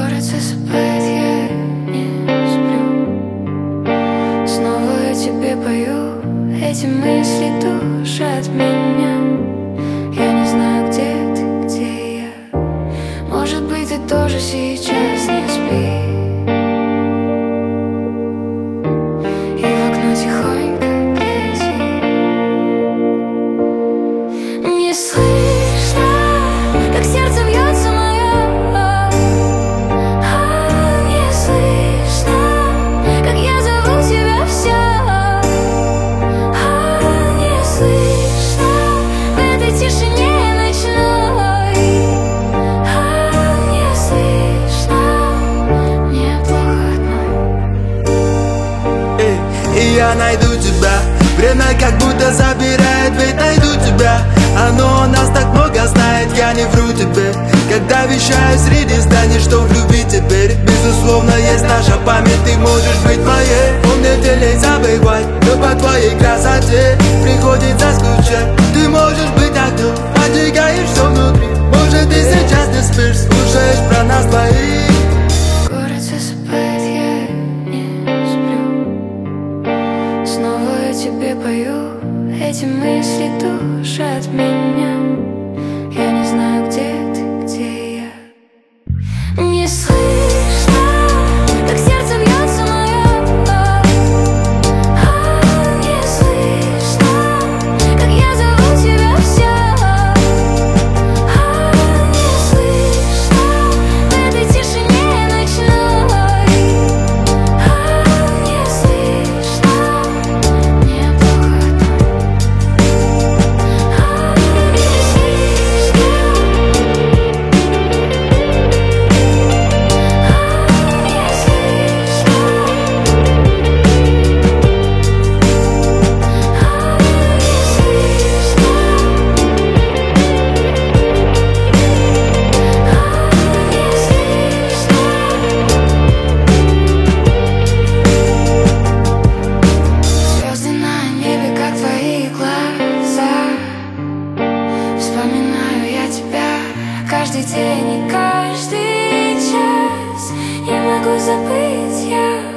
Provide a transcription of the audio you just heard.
Город засыпает, я не сплю. Снова я тебе пою, эти мысли душат меня. Я не знаю, где ты, где я. Может быть, ты тоже сейчас не спишь. И в окно тихонько гляди. Не слышно, как сердце бьется мое. Не слышно, как я зову тебя все. Не слышно в этой тишине ночной. Не слышно, мне плохо одной. И я найду тебя. Время как будто забирает, ведь найду тебя. Оно нас так много знает, я не вру тебе. Когда вещаю среди зданий, что в любви теперь безусловно есть наша память. Ты можешь быть моей, помнить или забывать, но по твоей красоте приходится скучать. Ты можешь быть огнем, поджигаешь все внутри. Может, ты сейчас не спишь, слушаешь про нас двоих. Город засыпает, я не сплю. Снова я тебе пою, эти мысли душат меня. Я не знаю, где ты, где я. Не слышно, как сердце бьется мое. Не слышно, как я зову тебя все. Не слышно в этой тишине ночной. Не слышно, мне плохо звезды на небе, как твои глаза. Вспоминаю я тебя каждый день и каждый час. Не могу забыть я.